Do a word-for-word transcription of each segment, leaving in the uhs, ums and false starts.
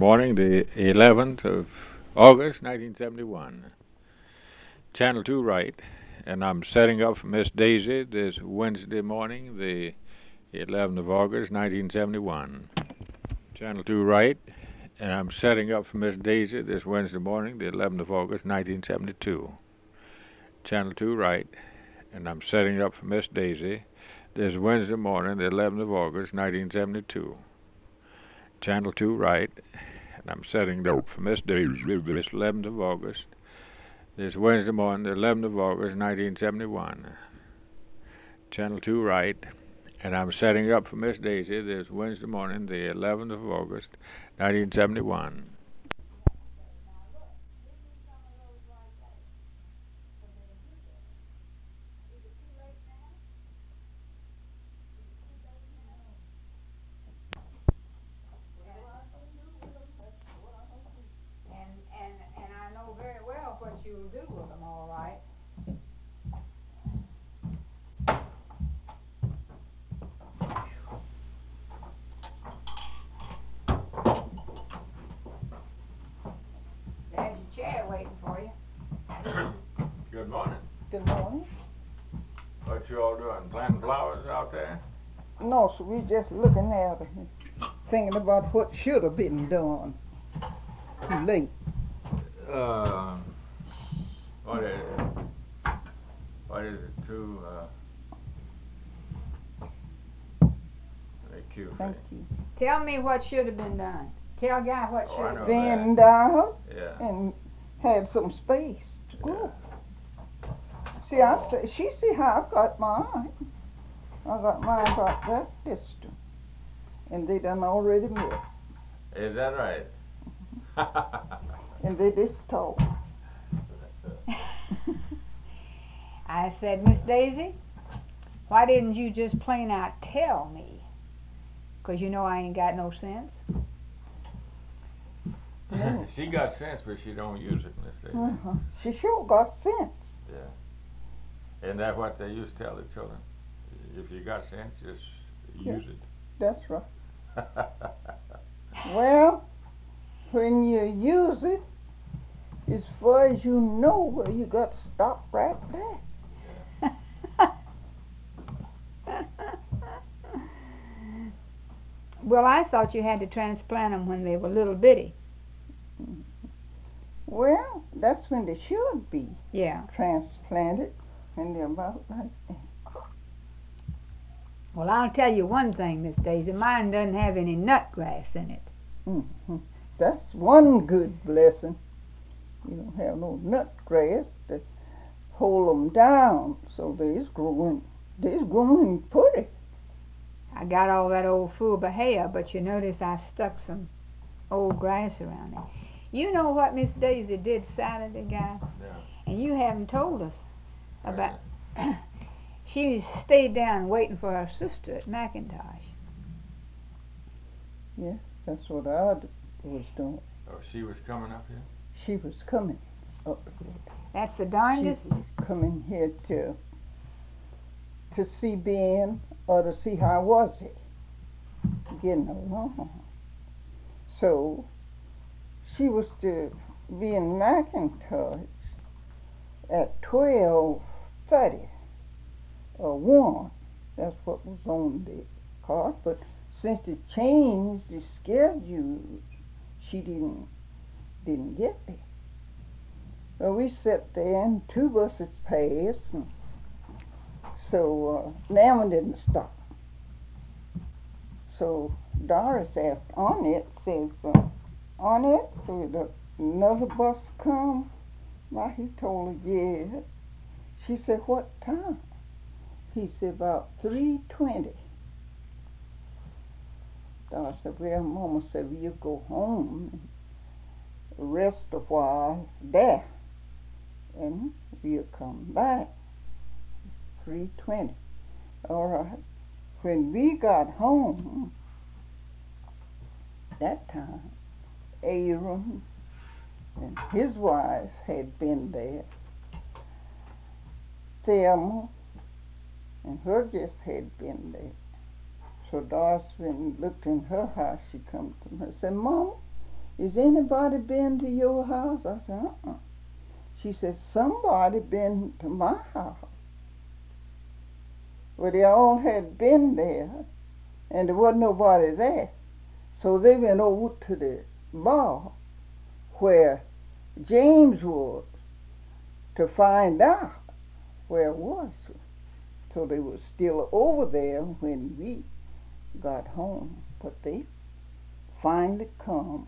morning, the eleventh of August, nineteen seventy-one. Channel two right, and I'm setting up for Miss Daisy this Wednesday morning, the eleventh of August, nineteen seventy-one. Channel two right, and I'm setting up for Miss Daisy this Wednesday morning, the eleventh of August, nineteen seventy-two. Channel two right, and I'm setting up for Miss Daisy this Wednesday morning, the eleventh of August, nineteen seventy-two. Channel two right, and I'm setting up for Miss Daisy this eleventh of August, this Wednesday morning, the eleventh of August, nineteen seventy-one. Channel two right, and I'm setting up for Miss Daisy this Wednesday morning, the eleventh of August, nineteen seventy-one. What you'll do with them, all right. There's your chair waiting for you. Good morning. Good morning. What you all doing? Planting flowers out there? No, so we just looking at it and thinking about what should have been done. Too late. Uh, what is it? What is it? Too, uh, thank you. Thank you. Tell me what should have been done. Tell Guy what Oh, should I have know been Been down Yeah. and had some space to go. Yeah. See, I say, she see how I got mine. I got mine about that distance, and they done already met. Is that right? And they this tall. I said, Miss Daisy, why didn't you just plain out tell me? 'Cause you know I ain't got no sense. No. She got sense, but she don't use it, Miss Daisy. Uh-huh. She sure got sense. Yeah. Isn't that what they used to tell the children? If you got sense, just Yeah. use it. That's right. Well, when you use it, as far as you know, well, you got to stop right there. Well, I thought you had to transplant them when they were little bitty. Well, that's when they should be Yeah. transplanted, when they're about like that. Well, I'll tell you one thing, Miss Daisy. Mine doesn't have any nut grass in it. Mm-hmm. That's one good blessing. You don't have no nut grass to hold them down, so they's growing, they's growing pretty. I got all that old furbahea, but you notice I stuck some old grass around it. You know what Miss Daisy did Saturday, Guy? Yeah. And you haven't told us about... She stayed down waiting for her sister at McIntosh. Yeah, that's what I d- was doing. Oh, she was coming up here? She was coming up here. That's the darndest... She was coming here to to see Ben or to see how was it getting along. So she was to be in McIntosh at twelve thirty or one. That's what was on the card. But since it changed the schedule, she didn't didn't get there. So we sat there and two buses passed, and so uh, Naaman didn't stop. So Doris asked Arnett, says, uh, Arnett, will another bus come? Well, he told her, yes. She said, what time? He said, about three twenty. Doris said, well, Mama said, well, you go home and rest a while there, and we'll come back. three twenty. All right. When we got home, that time, Aaron and his wife had been there. Thelma and her guest had been there. So Doris, when looked in her house, she come to me and said, Mama, is anybody been to your house? I said, uh-uh. She said, somebody been to my house. Well, they all had been there, and there wasn't nobody there. So they went over to the bar where James was to find out where it was. So they were still over there when we got home, but they finally come.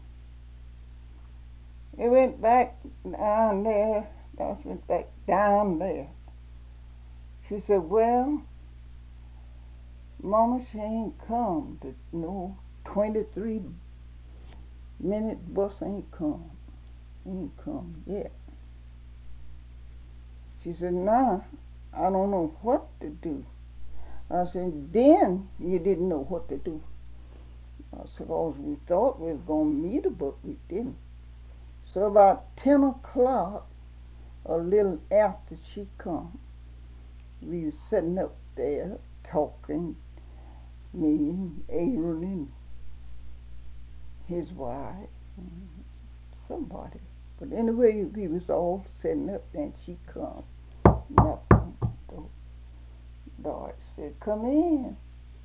They went back down there. They went back down there. She said, well, Mama, she ain't come. The no twenty-three minute bus ain't come. Ain't come yet. She said, nah, I don't know what to do. I said, then you didn't know what to do. I suppose we thought we was going to meet her, but we didn't. So about ten o'clock, a little after she come, we was sitting up there talking, me and Aaron and his wife, and somebody. But anyway, we was all sitting up, and she come. Nothing. Doris said, come in.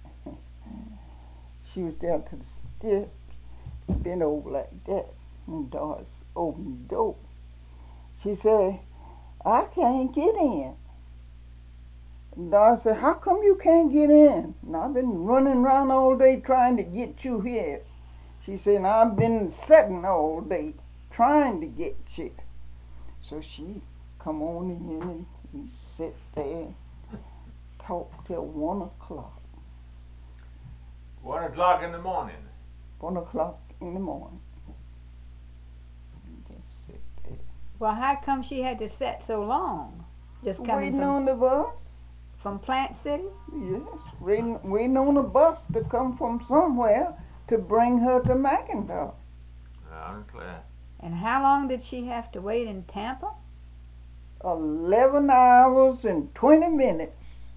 She was down to the steps, bent over like that, and Doris opened the door. She said, I can't get in. And Doris said, how come you can't get in? And I've been running around all day trying to get you here. She said, I've been sitting all day trying to get you. So she come on in and we sit there, talk till one o'clock. One o'clock in the morning. One o'clock in the morning. Just sit there. Well, how come she had to sit so long? Just coming Waiting from, on the bus. from Plant City? Yes, waiting, waiting on a bus to come from somewhere to bring her to McIntosh. Loud and clear. And how long did she have to wait in Tampa? Eleven hours and twenty minutes.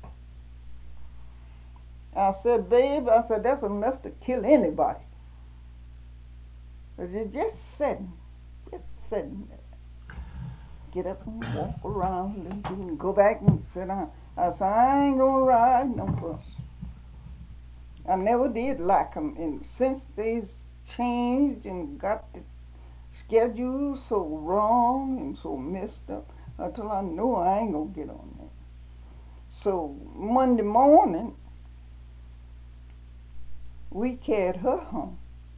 I said, babe, I said, that's enough to kill anybody. But you're just sitting, just sitting there. Get up and walk around a little bit and go back and sit down. I said, I ain't gonna ride no bus. I never did like 'em, and since they've changed and got the schedule so wrong and so messed up, until I know I ain't gonna get on that. So Monday morning, we carried her home.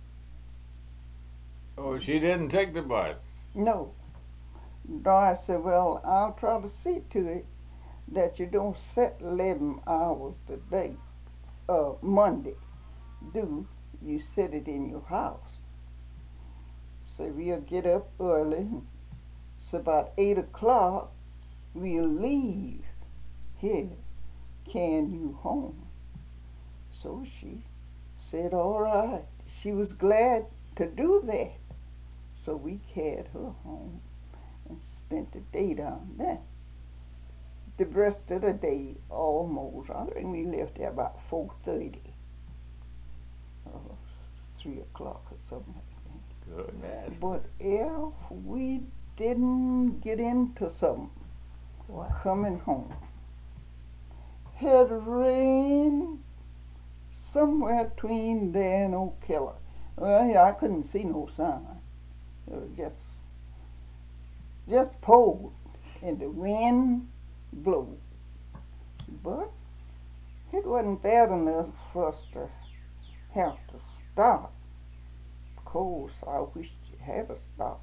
Oh, she didn't take the bus? No. Doris said, well, I'll try to see to it that you don't set eleven hours a day, uh, Monday. Do you set it in your house? So we'll get up early. It's about eight o'clock. We'll leave here, carrying you home. So she said, all right. She was glad to do that. So we carried her home and spent the day down there. The rest of the day, almost, I think we left there about four thirty, uh, three o'clock or something like that. Good. But if we didn't get into something, What? coming home, had rain somewhere between there and Ocala. Well, yeah, I couldn't see no sign. It was just, just poured, and the wind blew. But it wasn't bad enough for us to have to stop. Of course, I wished you had to stop.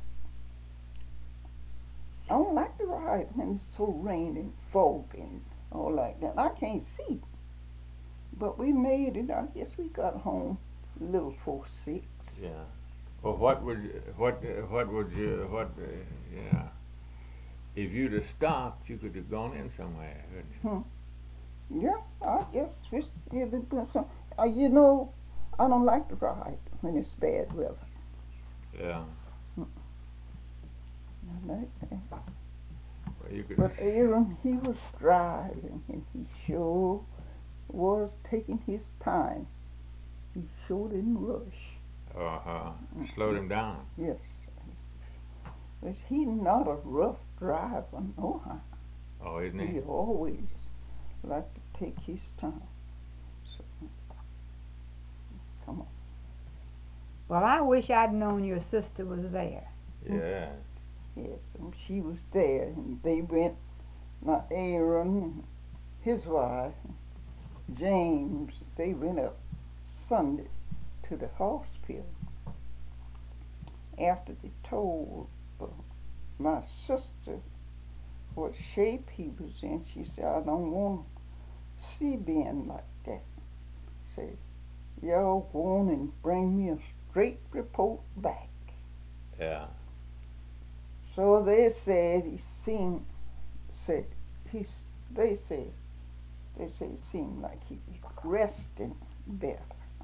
I don't like to ride when it's so rainy and foggy and all like that. I can't see. But we made it. I guess we got home a little before six. Yeah. Well, what would what uh, what would you what uh, yeah? If you'd have stopped, you could have gone in somewhere, couldn't you? Hmm. Yeah, I guess it's, it's some, uh, you know, I don't like to ride when it's bad weather. Yeah. Hmm. I like that. Well, you could. But Aaron, he was driving, and he sure was taking his time. He sure didn't rush. Uh-huh. Slowed him down. Yes. But he's not a rough driver, no. Oh, isn't he? He always like to take his time. So, come on. Well, I wish I'd known your sister was there. Yeah. Yes, and she was there, and they went, now Aaron, his wife, James, they went up Sunday to the hospital. After they told uh, my sister what shape he was in, she said, I don't want to see Ben like that. Said, y'all go on and bring me a straight report back. Yeah. So they said he seemed, said he, they said, they said it seemed like he was resting better,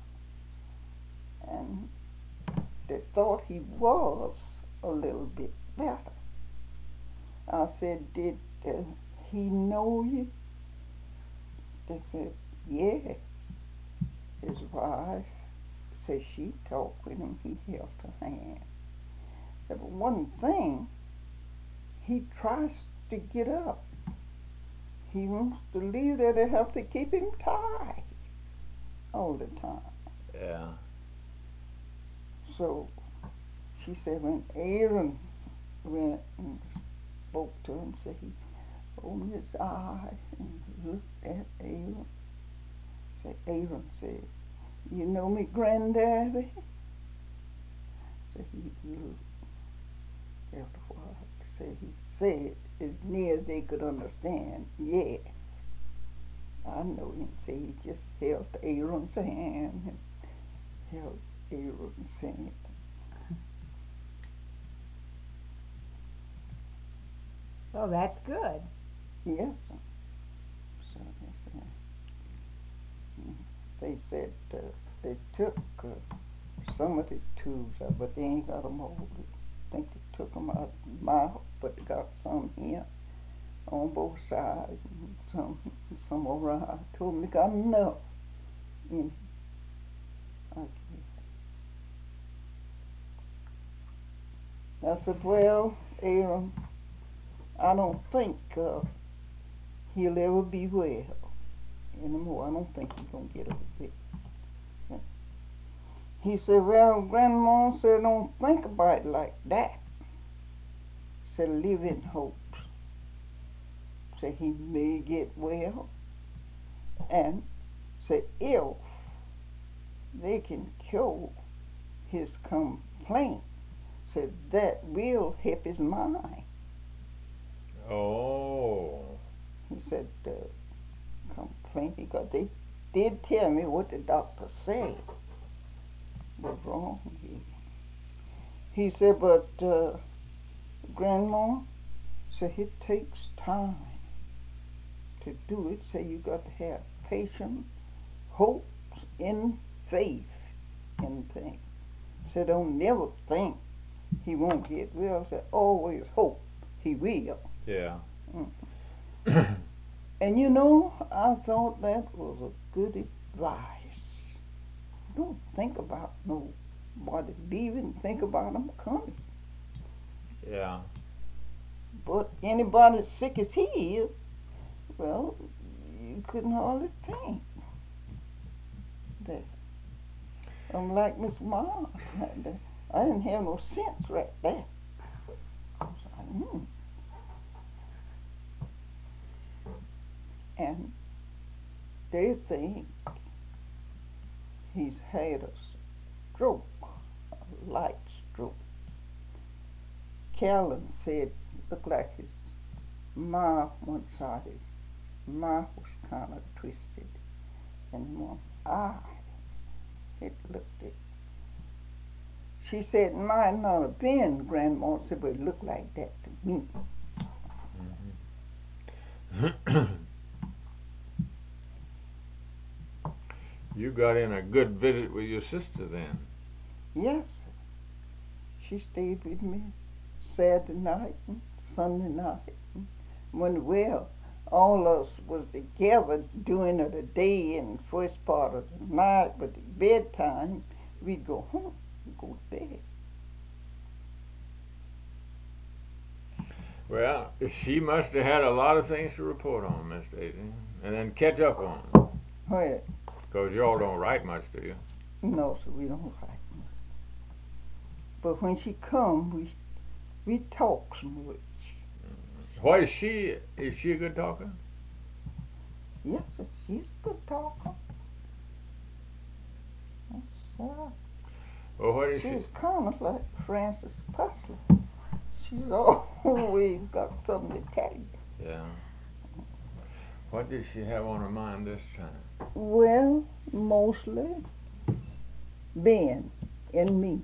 and they thought he was a little bit better. I said, did uh, he know you? They said, yes. His wife said she talked with him. He held her hand. But one thing, he tries to get up. He wants to leave there. They have to keep him tied all the time. Yeah. So she said when Aaron went and spoke to him, said he opened his eyes and looked at Aaron. Said Aaron said, you know me, Granddaddy? Said he looked. After a while, said he said as near as they could understand, yeah. I know him. Say he just held Aaron's hand and held Aaron's hand. So that's good. Yes. So they said uh, they took uh, some of the tubes out, but they ain't got them all. I think they took them out of the mouth, but they got some here on both sides and some some around. I told them they got enough in okay. I said, well, Aaron, I don't think uh, he'll ever be well anymore. I don't think he's going to get over it. Yeah. He said, well, Grandma said, don't think about it like that. Said, live in hopes. Said, he may get well. And said, if they can cure his complaint, said, that will help his mind. Oh. He said, uh, complaint, because they did tell me what the doctor said was wrong. He, he said, but uh, Grandma said it takes time to do it. So you got to have patience, hope, and faith in things. So don't never think he won't get well. So always hope he will. Yeah. Mm. And you know, I thought that was a good advice. Don't think about nobody leaving, think about them coming. Yeah. But anybody as sick as he is, well, you couldn't hardly think that. I'm like Miss Mom. I didn't have no sense right there. I was like, hmm. And they think he's had a stroke, a light stroke. Carolyn said it looked like his mouth, one side, his mouth was kind of twisted, and one eye, it looked it. She said it might not have been Grandma, said, but it looked like that to me. Mm-hmm. You got in a good visit with your sister then. Yes, she stayed with me Saturday night and Sunday night. And when well, all of us was together during the day and first part of the night, but at bedtime we'd go home. go to bed. Well, she must have had a lot of things to report on, Miss Daisy, and then catch up on them. Well, Because y'all don't write much, do you? no, sir, we don't write much. But when she come, we we talk some much. What is she? Is she a good talker? Yes, sir, she's a good talker. Yes, sir. Well, what is She's she? kind of like Francis Pusley. She's always got something to tell you. Yeah. What did she have on her mind this time? Well, mostly Ben and me.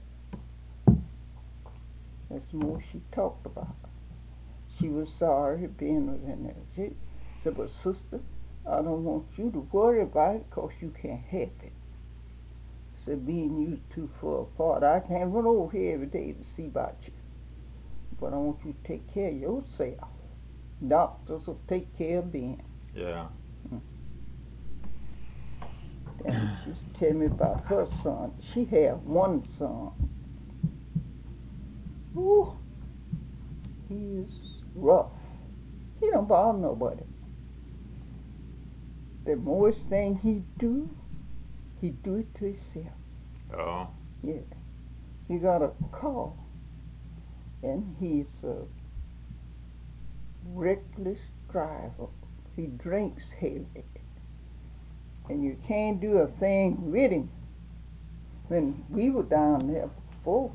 That's more she talked about. She was sorry Ben was in there. She said, but sister, I don't want you to worry about it because you can't help it. Said, being you two far apart, I can't run over here every day to see about you. But I want you to take care of yourself. Doctors will take care of Ben. Yeah. And she's telling me about her son. She had one son. Ooh, he is rough. He don't bother nobody. The most thing he do, he do it to himself. Oh. Yeah. He got a car, and he's a reckless driver. He drinks heavy, and you can't do a thing with him. When we were down there before,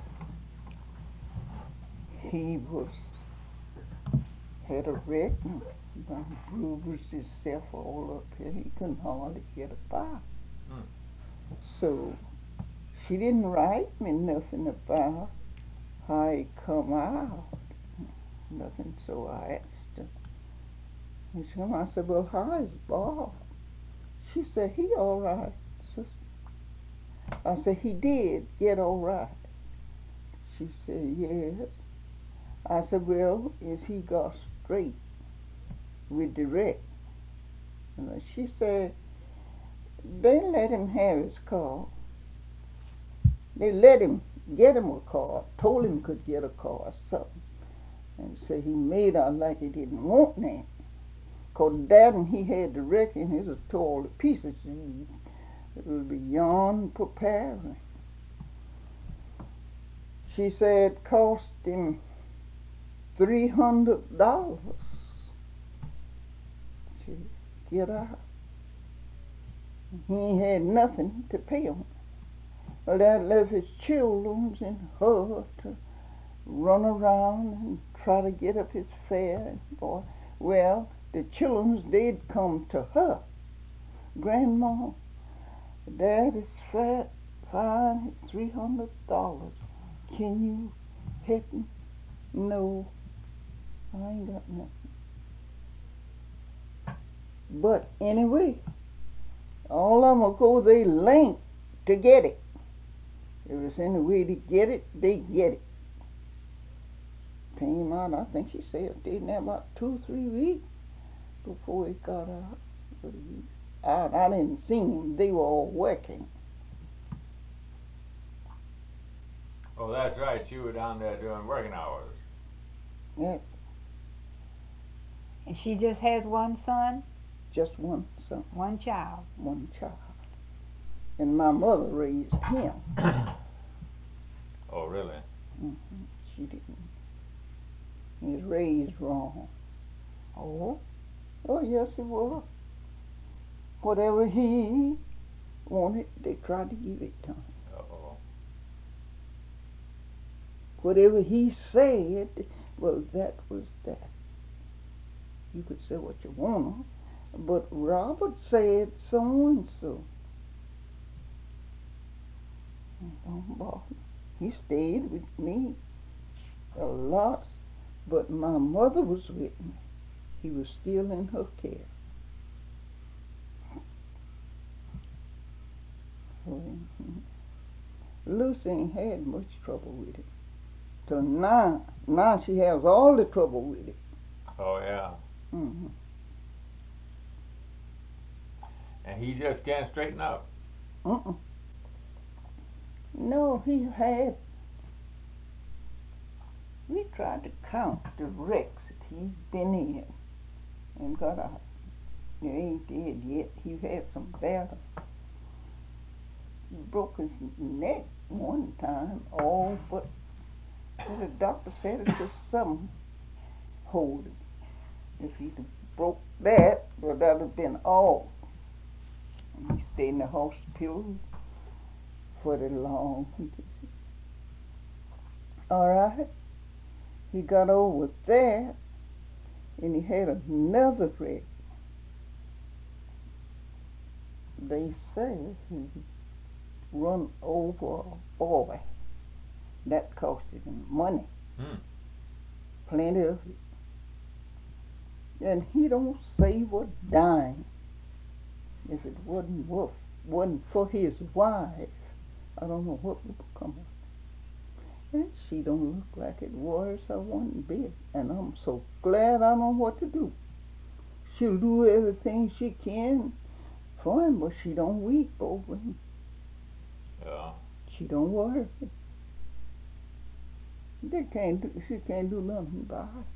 he was had a wreck and bruised himself all up here. He couldn't hardly get about. Hmm. So she didn't write me nothing about how he come out. Nothing. So I asked her. And she come, I said, well, how is Bob? She said, he all right, sister. I said, he did get all right. She said, yes. I said, well, is he got straight with the wreck? And she said, they let him have his car. They let him get him a car, told him he could get a car or something. And said he made out like he didn't want that. Because Dad and he had the wreck and he was tore all to pieces. It was beyond preparing. She said it cost him three hundred dollars to get out. He ain't had nothing to pay on. Well, that left his children and her to run around and try to get up his fare. Boy, well, the children did come to her. Grandma, Dad is fat, fine, three hundred dollars. Can you help me? No, I ain't got nothing. But anyway, all of them will go, they link to get it. If there's any way to get it, they get it. Came out, I think she said it didn't have about two, three weeks before it got out. I, I didn't see them, they were all working. Oh, that's right. You were down there doing working hours. Yeah, And she just has one son, just one son, one child. one child. And my mother raised him. Oh, really? Mm-hmm. She didn't. He was raised wrong. Oh, Oh, yes, he was. Whatever he wanted, they tried to give it to him. Uh-oh. Whatever he said, well, that was that. You could say what you want, but Robert said so and so. Don't bother. He stayed with me a lot, but my mother was with me. He was still in her care. Mm-hmm. Lucy ain't had much trouble with it. So now, now she has all the trouble with it. Oh, yeah. Mm-hmm. And he just can't straighten out. Uh-uh. No, he had. We tried to count the wrecks that he's been in and got out. He ain't dead yet. He had some battle. He broke his neck one time, all but the doctor said it was some holding. If he'd have broke that, well, that'd have been all. And he stayed in the hospital for the long. All right. He got over that, and he had another wreck. They say he run over a boy. That costed him money. Hmm. Plenty of it. And he don't save a dime. If it wasn't worth, wasn't for his wife, I don't know what would come of it. And she don't look like it was her one bit. And I'm so glad I know what to do. She'll do everything she can for him, but she don't weep over him. Yeah. She don't worry. They can't do, she can't do nothing about it.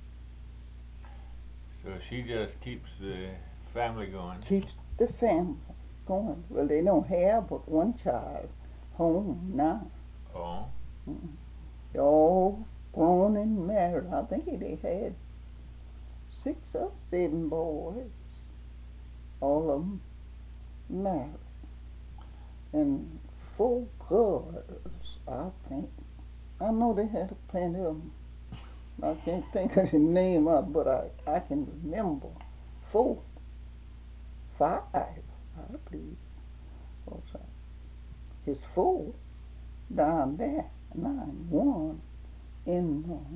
So she just keeps the family going. Keeps the family going. Well, they don't have but one child home now. Oh. Mm. They're all grown and married. I think they had six or seven boys. All of them married. And four girls, I think. I know they had plenty of them. I can't think of the name of it, but I, I can remember four, five, I believe. Was that? His four down there, nine, one in uh,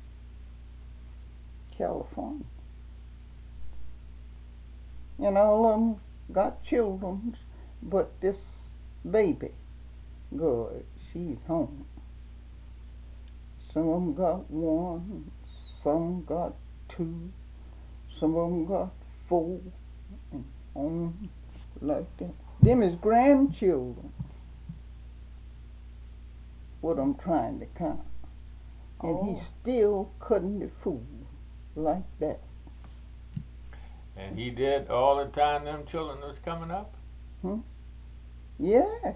California. And all of them got children, but this baby girl, she's home. Some of them got one, some got two, some of them got four, and on like that. Them is grandchildren. What I'm trying to count. And Oh. he's still cutting the food like that. And he did all the time them children was coming up? Hmm? Yeah.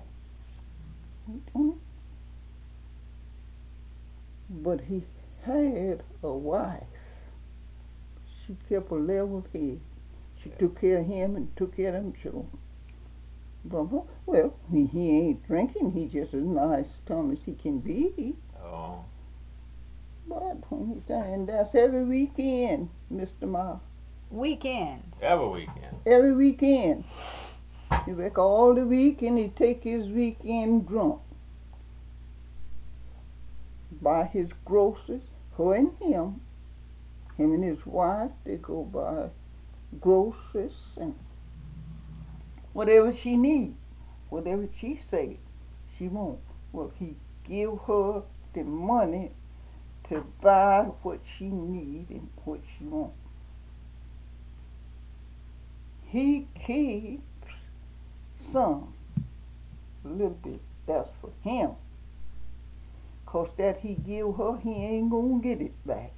But he had a wife. She kept a level head. She Yeah. took care of him and took care of them children. But, well, he, he ain't drinking. He just as nice Tom as he can be. Oh. But when he's saying that's every weekend, Mister Ma. Weekend. Every weekend. Every weekend. He work all the week and he take his weekend drunk. Buy his groceries, her and him. Him and his wife, they go buy groceries and whatever she needs, whatever she say she want. Well, he give her the money to buy what she need and what she want. He keeps some, a little bit, that's for him. Cause that he give her, he ain't gonna get it back.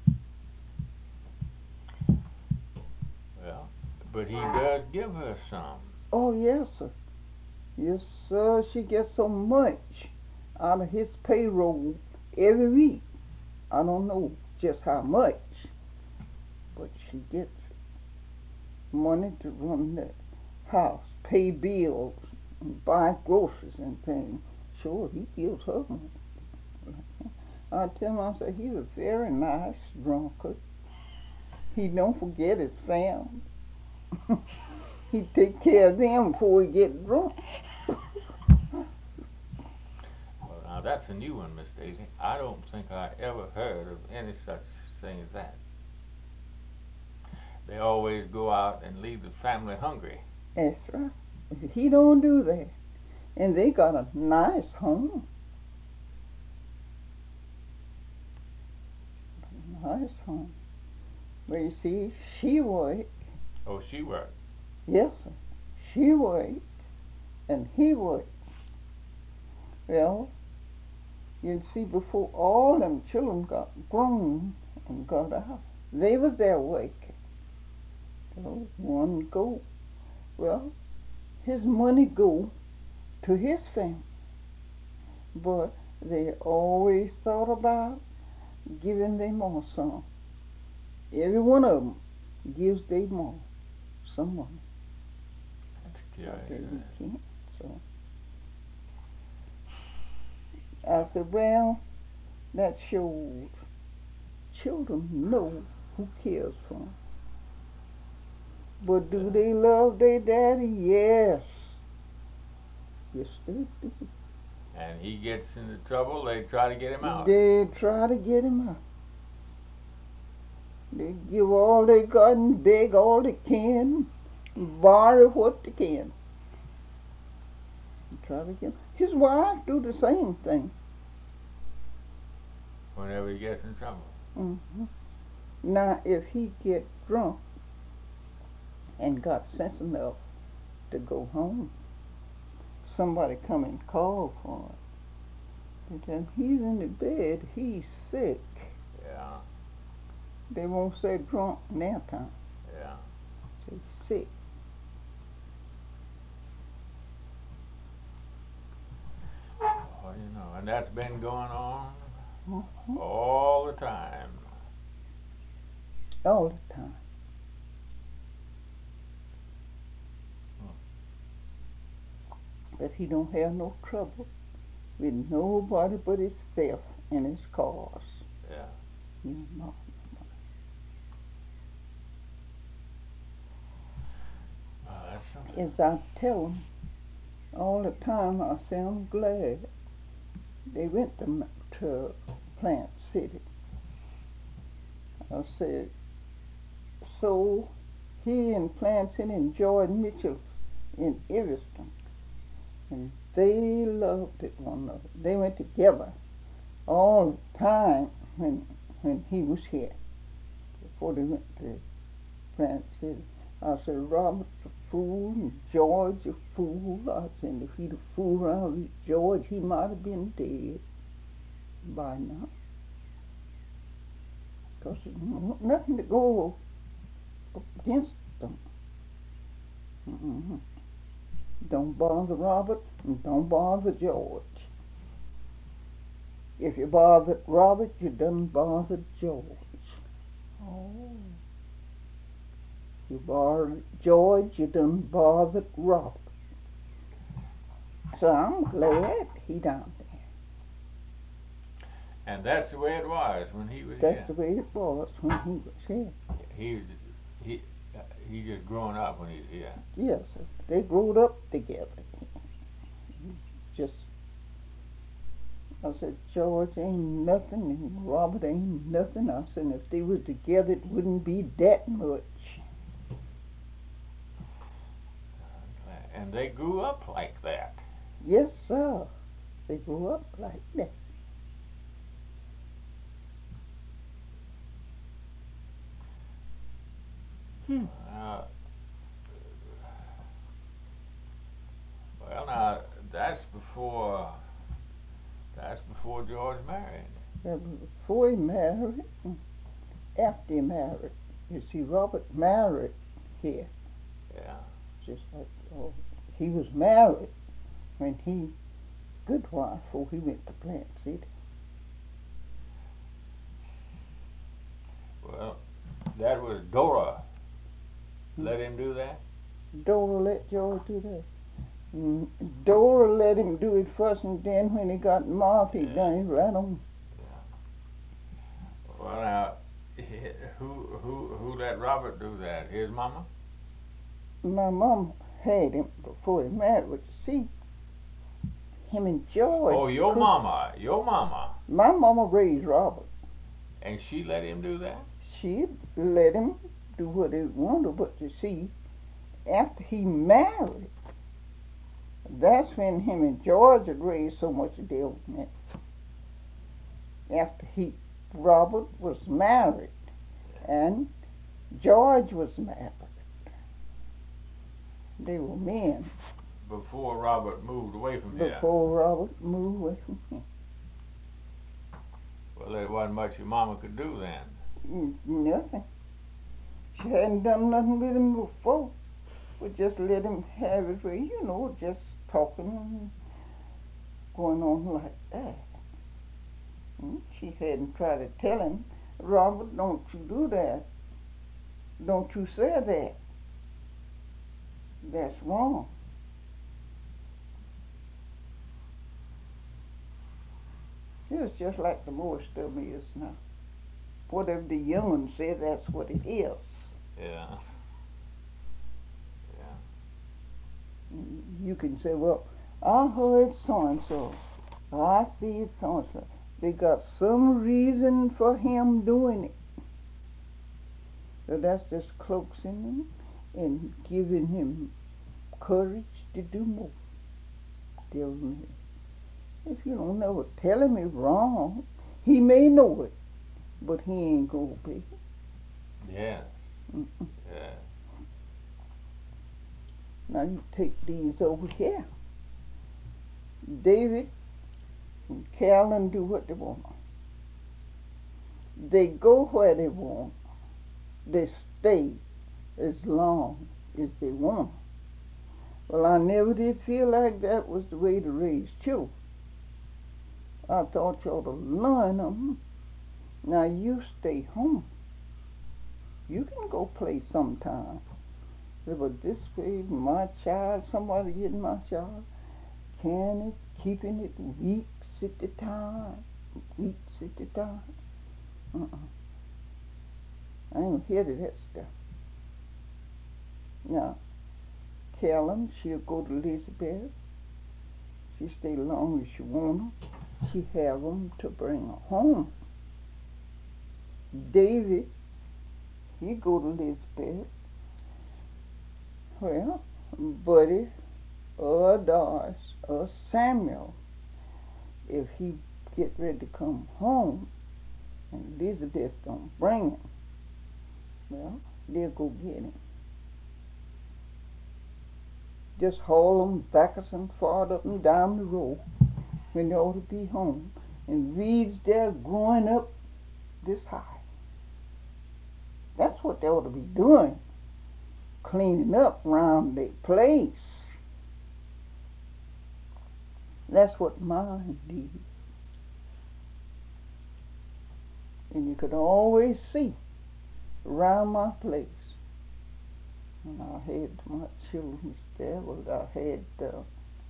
Well, but he does give her some. Oh, yes, sir. Yes, sir. She gets so much out of his payroll every week. I don't know just how much, but she gets money to run the house, pay bills, and buy groceries and things. Sure, he gives her money. I tell him, I say, he's a very nice drunkard. He don't forget his family. He take care of them before he get drunk. Well, now that's a new one, Miss Daisy. I don't think I ever heard of any such thing as that. They always go out and leave the family hungry. That's right. He don't do that. And they got a nice home. Nice home. But you see, she worked. Oh, she worked. Yes, sir. She worked. And he worked. Well, you see, before all them children got grown and got out, they was there working. So one go. Well, his money go to his family, but they always thought about giving their mom some. Every one of them gives their mom some money. Yeah, They yeah. can't, so I said, well, that shows children know who cares for them. But do they love their daddy? Yes. Yes, they do. And he gets into trouble, they try to get him out. They try to get him out. They give all they got and beg all they can, borrow what they can. And try to get his wife do the same thing. Whenever he gets in trouble. Mm-hmm. Now, if he get drunk and got sense enough to go home, somebody come and call for him. They tell him he's in the bed, he's sick. Yeah. They won't say drunk in their time. Yeah. Say sick. Oh, you know, and that's been going on Mm-hmm. all the time. All the time. But he don't have no trouble with nobody but himself and his cars. Yeah. You know. Oh, that's something. As I tell them all the time, I say I'm glad they went to, to Plant City. I said, so he and Plant City and George Mitchell in Evanston, and they loved it one another. They went together all the time when when he was here, before they went to Plant City. I said, Robert's a fool and George a fool. I said, if he'd have fooled around with George, he might have been dead by now. Because there's nothing to go against them. Mm-hmm. Don't bother Robert and don't bother George. If you bothered Robert, you done bothered George. Oh. You bothered George, you done bothered Robert. So I'm glad he down there. And that's the way it was when he was That's here. the way it was when he was here. He was he uh, he just grown up when he was here. Yes, they growed up together. Just, I said, George ain't nothing and Robert ain't nothing. I said, if they were together, it wouldn't be that much. And they grew up like that. Yes, sir. They grew up like that. Hmm. Uh, well, now that's before that's before George married. That was before he married and after he married. You see, Robert married here. Yeah. Just like, oh, he was married when he, good wife, before he went to Plant City. Well, that was Dora. Let him do that? Dora let George do that. Mm, Dora let him do it first, and then when he got marked, he Yeah. done it right on. Yeah. Well, now, who who who let Robert do that? His mama? My mom had him before he married, but you see, him and George. Oh, your could- mama, your mama, My mama raised Robert. and she let him do that? She let him do what he wanted, but you see, after he married, that's when him and George had raised so much development. After he, Robert was married, and George was married. They were men. before Robert moved away from here. Before Robert moved away from here. Well, there wasn't much your mama could do then. Mm, Nothing. She hadn't done nothing with him before. But just let him have it for, you know, just talking and going on like that. Mm, She hadn't tried to tell him, Robert, don't you do that. Don't you say that. That's wrong. It's just like the most of them is now. Whatever the young ones say, that's what it is. Yeah. Yeah. You can say, well, I heard so-and-so. I see it so-and-so. They got some reason for him doing it. So that's just coaxing him and giving him courage to do more. Tell him, if you don't never tell him it's wrong, he may know it, but he ain't gonna obey it. Yes. Mm-mm. Yeah. Now you take these over here. David and Carolyn do what they want. They go where they want. They stay as long as they want. Well, I never did feel like that was the way to raise children. I thought you ought to learn them. Now you stay home. You can go play sometime. But this way, my child, somebody getting my child, can it, keeping it weeks at a time, weeks at a time. Uh-uh. I ain't here to that stuff. Now, Carolyn, she'll go to Elizabeth. She stay long as she want her. She have them to bring her home. David, he go to Elizabeth. Well, Buddy or Doris or Samuel, if he get ready to come home and Elizabeth don't bring him, well, they'll go get him. Just haul them backwards and forward up and down the road when they ought to be home. And weeds there growing up this high. That's what they ought to be doing. Cleaning up around their place. That's what mine did. And you could always see around my place. And I had my children there. Well, I had uh,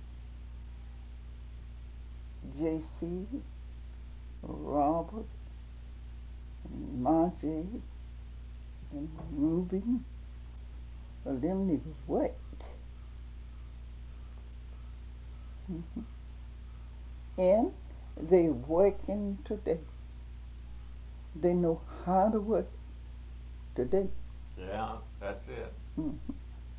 J C, Robert, and Margie, and Reuben. Well, them niggas wet. Mm-hmm. And they working today. They know how to work today. Yeah, that's it. Mm-hmm.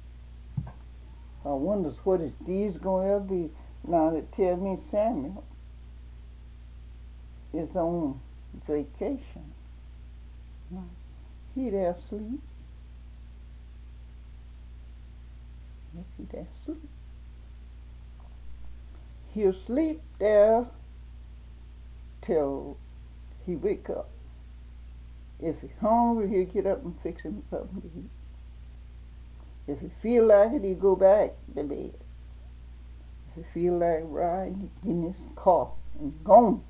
I wonder what is these going to ever be. Now they tell me Samuel is on vacation. Now, he there asleep. Yes, he there asleep. He'll sleep there till he wake up. If he's hungry, he'll get up and fix him something to eat. If he feel like it, he'll go back to bed. If he feel like riding, he get in his car and gone.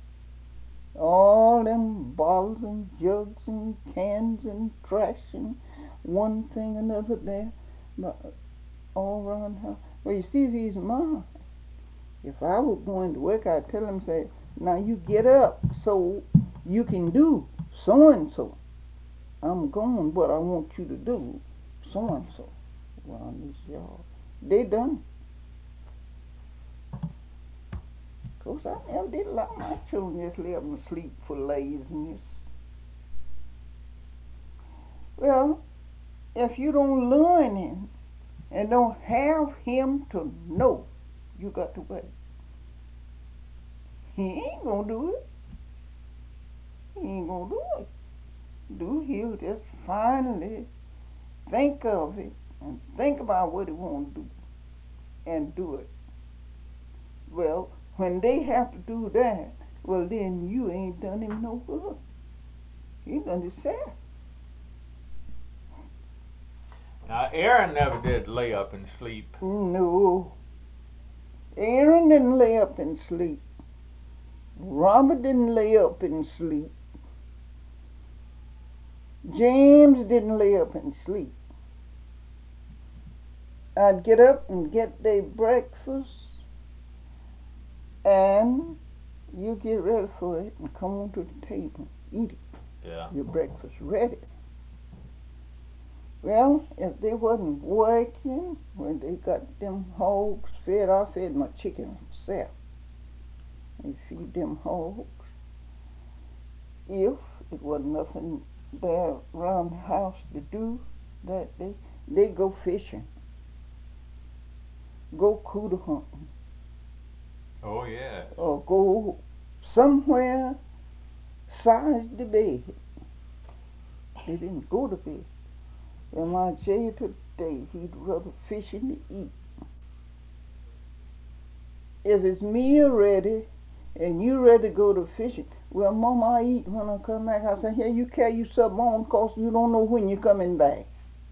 All them bottles and jugs and cans and trash and one thing another there, but all around the house. Well, you see, if he's mine, if I was going to work, I'd tell him, say, now you get up so you can do so and so. I'm going, but I want you to do so and so around this yard. They done. Of course, I never did allow my children just let them sleep for laziness. Well, if you don't learn him and don't have him to know, you got to wait. He ain't gonna do it. He ain't gonna do it. Do he'll just finally think of it and think about what he wants to do. and do it. Well, when they have to do that, well then you ain't done him no good. He done himself. Now, Aaron never did lay up and sleep. No. Aaron didn't lay up and sleep. Robert didn't lay up and sleep. James didn't lay up and sleep. I'd get up and get their breakfast, and you get ready for it and come on to the table, eat it. Yeah. Your breakfast ready. Well, if they wasn't working, when they got them hogs fed, I fed my chicken myself. They feed them hogs. If it wasn't nothing there around the house to do that day, they go fishing, go cooter hunting. Oh, yeah. Or go somewhere size the bed. They didn't go to bed. And I tell you today, he'd rather fishing to eat. If it's meal ready and you ready to go to fishing, well, Mama, I eat when I come back. I say, here, you carry you something on because you don't know when you're coming back.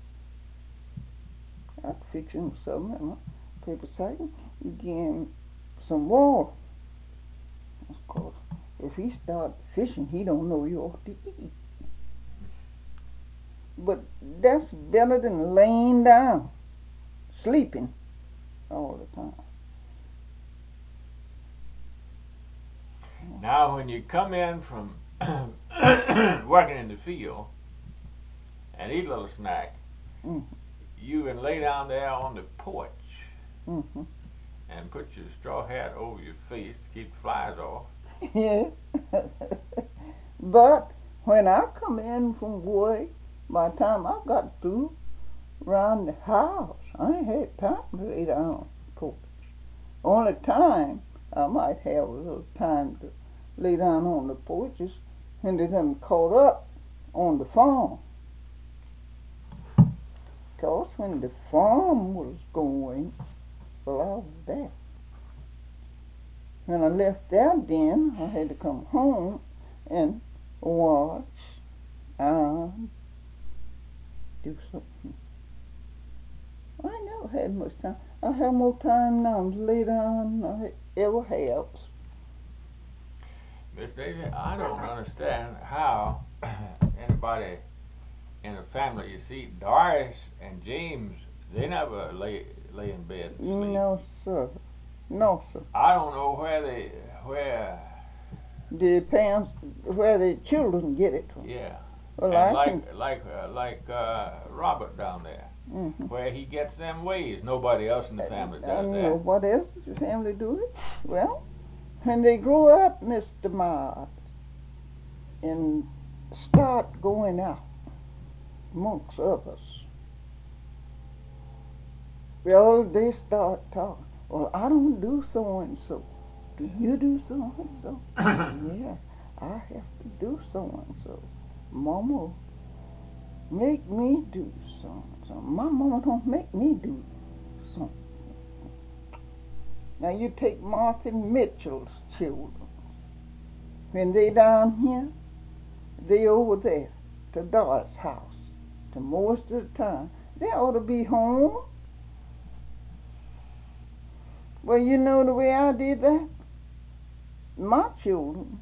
I'd fix him something in my paper sack. You give him some water. Of course, if he start fishing, he don't know you ought to eat. But that's better than laying down, sleeping all the time. Now, when you come in from working in the field and eat a little snack, mm-hmm. you can lay down there on the porch mm-hmm. and put your straw hat over your face to keep the flies off. Yeah. But when I come in from work, by the time I got through around the house, I ain't had time to lay down on the porch. Only time I might have a little time to lay down on the porch is when they done caught up on the farm. Because when the farm was going, well, I was there. When I left there then, I had to come home and watch and do something. I never had much time. I have more time now to lay down than I ever have. Miss Daisy, I don't understand how anybody in a family, you see, Doris and James, they never lay lay in bed and sleep. No, sir. No, sir. I don't know where they, where... The parents, where the children get it from. Yeah. Well, and I like, can... like, uh, like uh, Robert down there, mm-hmm. where he gets them ways. Nobody else in the family does I that. know what else does the family do it? Well, when they grow up, Mister Miles, and start going out amongst others, well, they start talking. Well, I don't do so and so. Do you do so and so? Yeah, I have to do so and so. Mama make me do so and so. My mama don't make me do something. Now you take Martin Mitchell's children. When they down here, they over there to Doris' house. To most of the time, they ought to be home. Well, you know the way I did that? My children,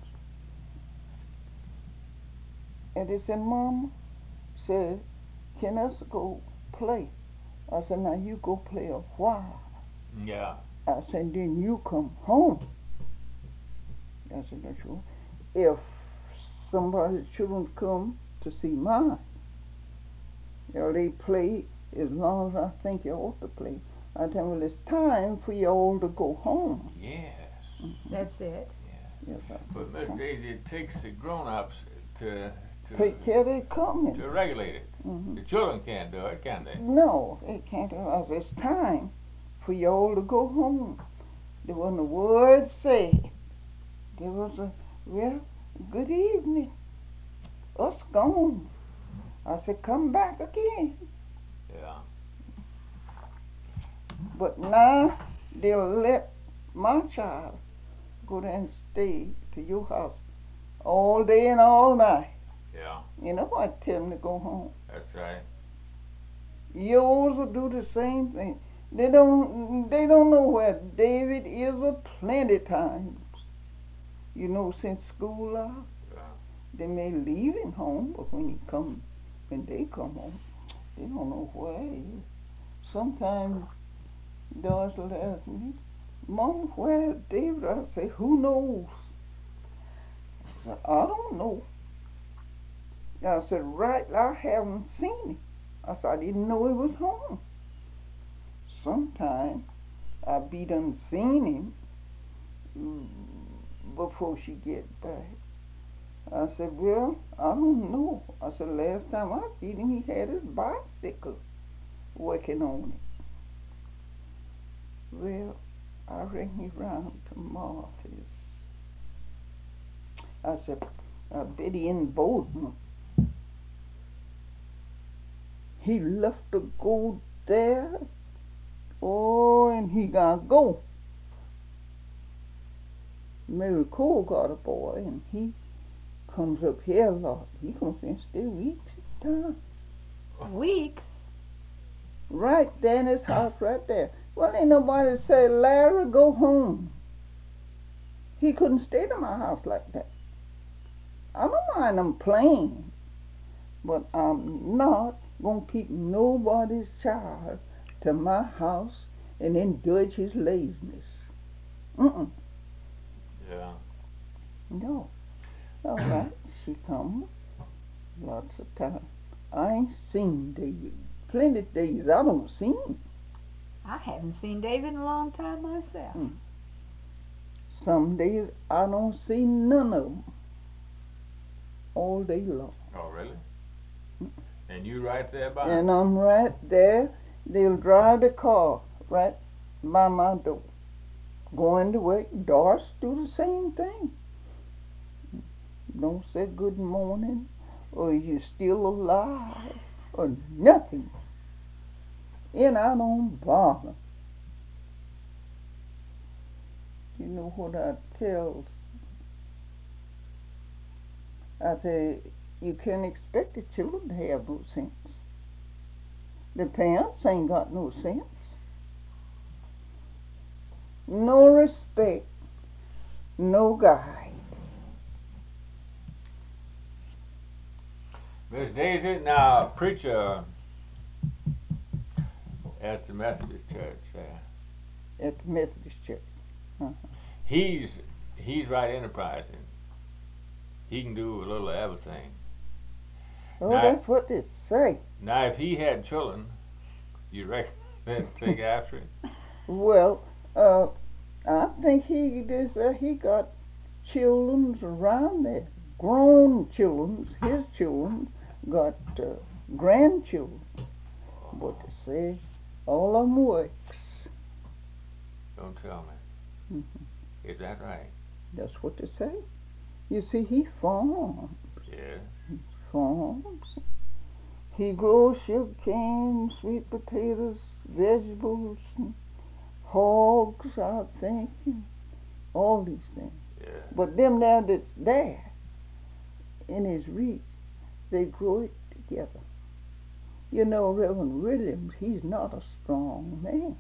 and they said, Mama, said, can us go play? I said, now you go play a while. Yeah. I said, then you come home. I said, that's sure. If somebody's children come to see mine, you know, they play as long as I think you ought to play. I tell them, well, it's time for you all to go home. Yes. Mm-hmm. That's it. Yes, But Miss Daisy, it takes the grown-ups to to take care of their company. to regulate it. Mm-hmm. The children can't do it, can they? No, they can't. It's time for you all to go home. There wasn't a word said. There was a, well, good evening. Us gone. I said, come back again. Yeah. But now they'll let my child go there and stay to your house all day and all night. Yeah. You know what? Tell them to go home. That's right. Yours will do the same thing. They don't. They don't know where David is a plenty times. You know, since school hours, Yeah. they may leave him home, but when he come, when they come home, they don't know where he is. Sometimes Doris will ask me, "Mom, where is David?" I say, "Who knows?" I said, "I don't know." I said, "Right, I haven't seen him." I said, "I didn't know he was home." Sometime I be done seen him mm, before she get back. I said, "Well, I don't know." I said, "Last time I seen him, he had his bicycle working on it." Well, I reckon he round to Martha's. I said, "I bet he in Bowden." He left to go there. Oh, and he gotta go. Mary Cole got a boy, and he comes up here a lot. He comes here and stay weeks at a time. Weeks? Right there in his house, right there. Well, ain't nobody say, "Larry, go home." He couldn't stay to my house like that. I don't mind him playing, but I'm not gonna keep nobody's child to my house and indulge his laziness. Mm-mm. Yeah. No. All right, she come lots of time. I ain't seen David. Plenty of days I don't see him. I haven't seen David in a long time myself. Mm. Some days I don't see none of them all day long. Oh, really? And you right there by And I'm right there. They'll drive the car right by my door. Going to work. Doris do the same thing. Don't say good morning, or you still alive, or nothing. And I don't bother. You know what I tell? I say, you can't expect the children to have no sense. The parents ain't got no sense. No respect. No guide. Miss Daisy, now preacher at the Methodist Church there. At the Methodist Church. Uh-huh. He's he's right enterprising. He can do a little of everything. Oh, Now- that's what they say. Now, if he had children, you reckon they'd take after him? Well, uh, I think he does. Uh, he got children around there, grown children. His children got uh, grandchildren. But they say all of them works. Don't tell me. Mm-hmm. Is that right? That's what they say. You see, he farms. Yes. He farms. He grows sugar cane, sweet potatoes, vegetables, and hogs, I think, and all these things. Yeah. But them there that's there in his reach, they grow it together. You know, Reverend Williams, he's not a strong man.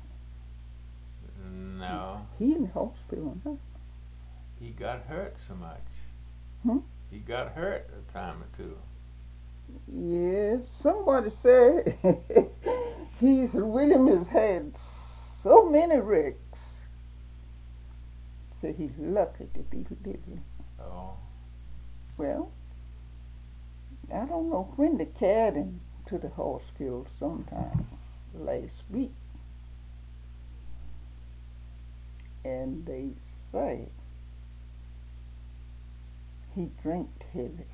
No. He in the hospital now. He got hurt so much. Hmm? He got hurt a time or two. Yes, somebody said he's William has had so many wrecks. So he's lucky to be living. Oh. Well, I don't know when they carried him to the hospital sometime last week. And they say he drank heavy.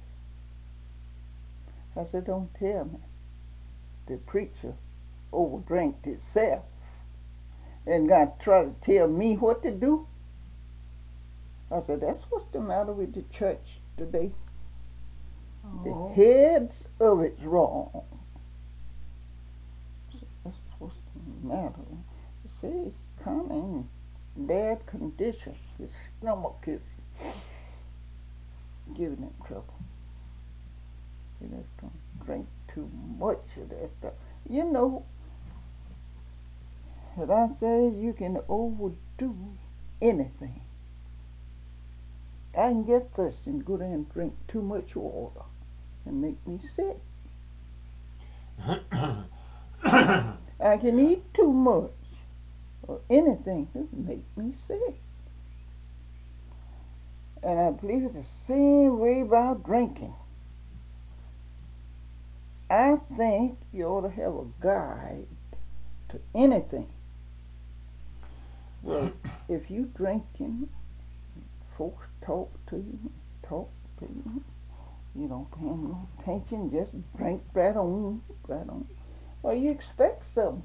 I said, don't tell me the preacher overdrank himself and got to try to tell me what to do. I said, that's what's the matter with the church today. Oh. The heads of it's wrong. So that's what's the matter. said he's kind of in bad condition. His stomach is giving him trouble. He just don't drink too much of that stuff. You know, as I say, you can overdo anything. I can get thirsty and go there and drink too much water and make me sick. I can eat too much or anything that make me sick. And I believe it's the same way about drinking. I think you ought to have a guide to anything. Well, if you drinking, folks talk to you, talk to you, you don't pay no attention, just drink right on, right on. Well, you expect something.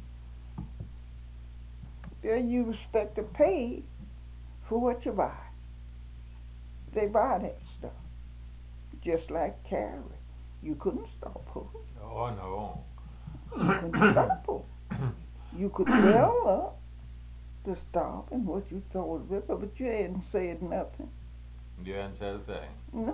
Yeah, you expect to pay for what you buy. They buy that stuff. Just like Carrie. You couldn't stop her. Oh, no. You couldn't stop her. You could tell her to stop and what you thought was with her, but you hadn't said nothing. You hadn't said a thing. No.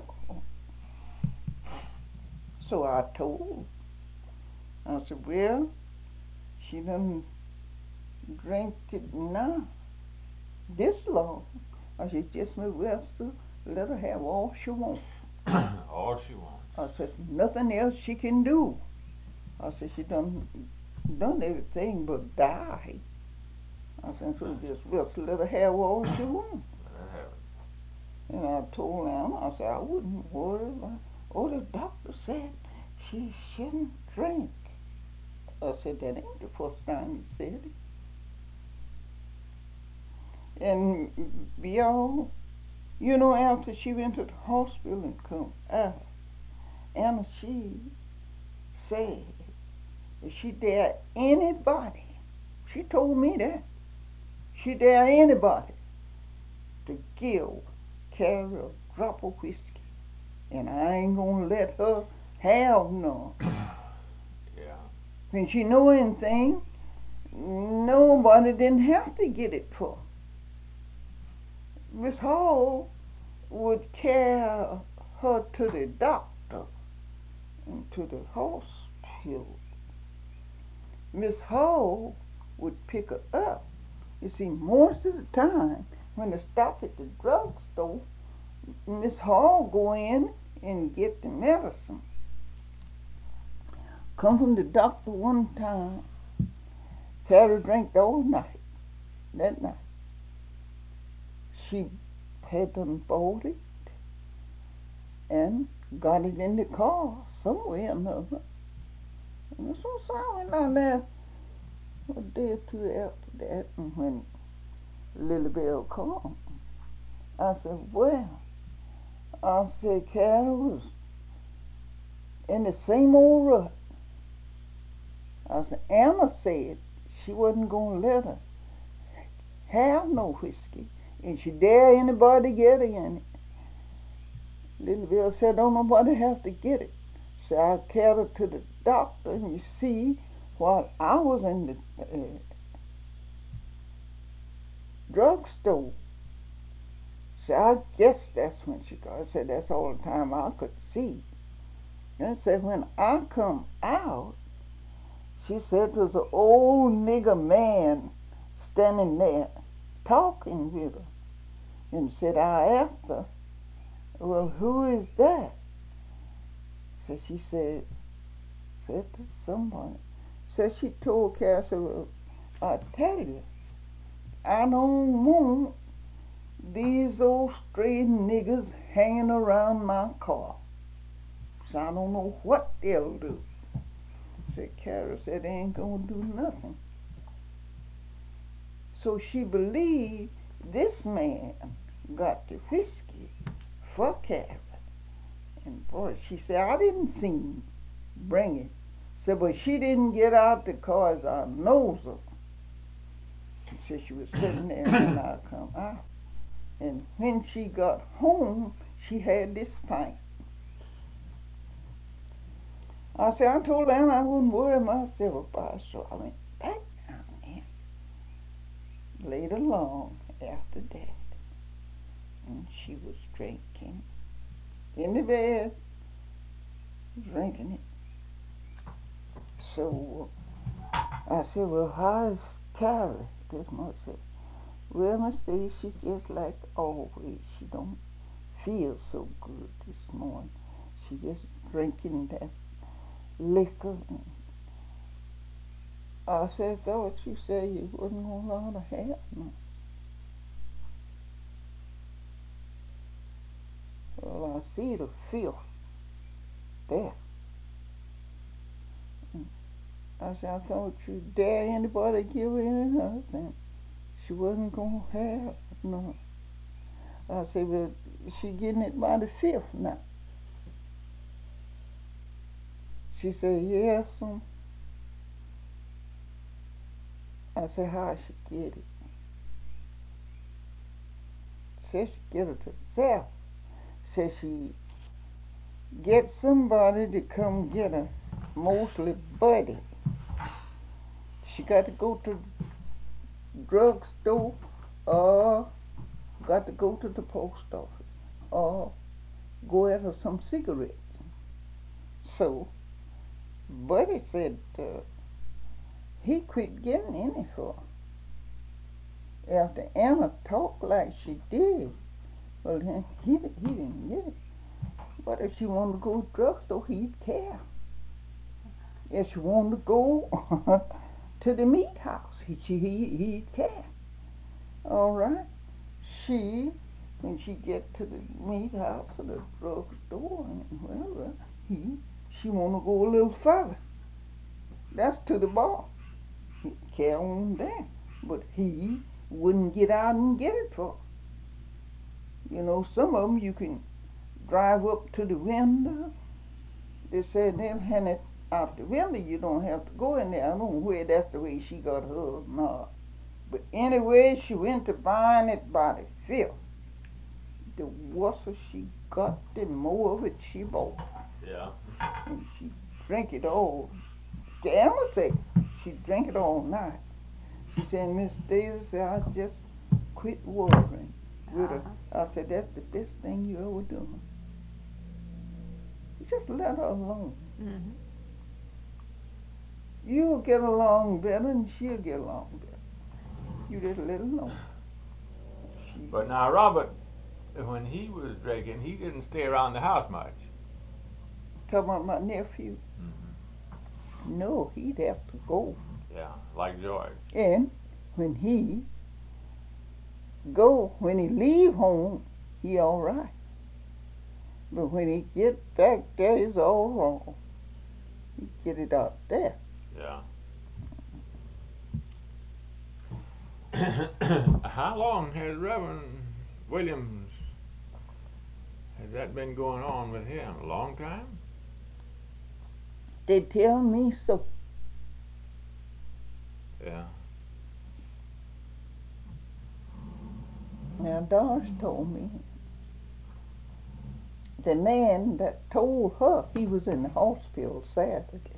So I told her. I said, well, she done drink it now. This long. I said, just may well let her have all she wants. All she wants. I said, nothing else she can do. I said, she done done everything but die. I said, so just well let her have all she wants. Let her have it. And I told them, I said, I wouldn't worry about, oh, the doctor said she shouldn't drink. I said, that ain't the first time you said it. And y'all, you know, after she went to the hospital and come out, Anna, she said if she dare anybody, she told me that, she dare anybody to give Carrie a drop of whiskey, and I ain't gonna let her have none. Yeah. When she know anything, nobody didn't have to get it for. Miss Hall would carry her to the doctor and to the hospital. Miss Hall would pick her up. You see, most of the time, when they stop at the drugstore, Miss Hall go in and get the medicine. Come from the doctor one time, Carrie drank all night, that night. She had them bought it and got it in the car somewhere or another. And so I went down there a day or two after that, and when Lily Bell called, I said, well, I said, Carrie was in the same old rut. I said, Anna said she wasn't going to let us have no whiskey, and she dare anybody get in it. Little Bill said, don't nobody have to get it. So I carried her to the doctor, and you see, while I was in the uh, drugstore, so I guess that's when she got it. I said, that's all the time I could see. And I said, when I come out, she said there's an old nigger man standing there talking with her. And said, I asked her, well, who is that? So she said, said to somebody. So she told Carrie, I said, well, I tell you, I don't want these old stray niggers hanging around my car. So I don't know what they'll do. Said Carrie said they ain't gonna do nothing. So she believed this man got the whiskey for Carrie. And boy, she said, I didn't see him bring it. Said, but she didn't get out the car as I knows her. She said she was sitting there when I come out. And when she got home, she had this pint. I said, I told Anna I wouldn't worry myself about it, so I went back down there. later along after that, and she was drinking in the bed, drinking it. So I said, well, how is Carrie? This mother said, well, Miss Daisy, she's just like always. She don't feel so good this morning. She just drinking that liquor. And I said, that's what you say you wasn't going to let her have no. Well, I see the filth there. I said, I thought you dare anybody give her any nothing. She wasn't going to have no. I said, well, she getting it by the fifth now. She said, yes. Um. I said, how she get it? Said she get it herself. Said she get somebody to come get her, mostly Buddy. She got to go to the drugstore or got to go to the post office or go after some cigarettes. So Buddy said uh, he quit getting any for her. After Anna talked like she did, well, then he, he didn't get it. But if she wanted to go to the drugstore, he'd care. If she wanted to go to the meat house, he, he, he'd care. All right. She, when she get to the meat house or the drugstore, and wherever, he, she want to go a little further. That's to the bar. He'd care on that. But he wouldn't get out and get it for her. You know, some of them you can drive up to the window. They said they'll hand it out the window. You don't have to go in there. I don't know where that's the way she got hers. No. But anyway, she went to buying it by the fifth. The worse she got, the more of it she bought. Yeah. And she drank it all. The Emma said she drank it all night. She said, Miss Davis said, I just quit worrying with her. I said, that's the best thing you ever done. You just let her alone. Mm-hmm. You'll get along better and she'll get along better. You just let her alone. She But now, Robert, when he was drinking, he didn't stay around the house much. Talking about my nephew. Mm-hmm. No, he'd have to go. Yeah, like George. And when he go, when he leave home, he all right. But when he get back there, it's all wrong. He get it out there. Yeah. How long has Reverend Williams, has that been going on with him? A long time? They tell me so. Yeah. Now, Doris told me the man that told her he was in the hospital Saturday.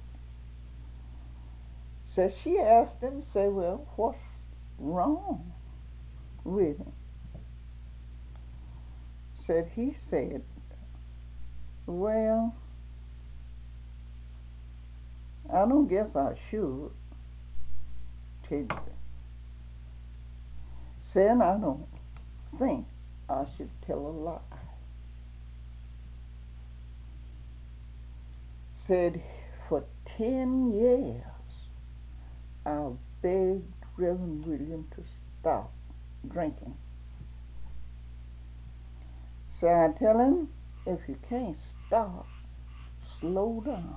So she asked him, say, well, what's wrong with him? Said he said, well, I don't guess I should tell you. Said I don't think I should tell a lie. Said for ten years I begged Reverend William to stop drinking. So I tell him, if you can't stop, slow down.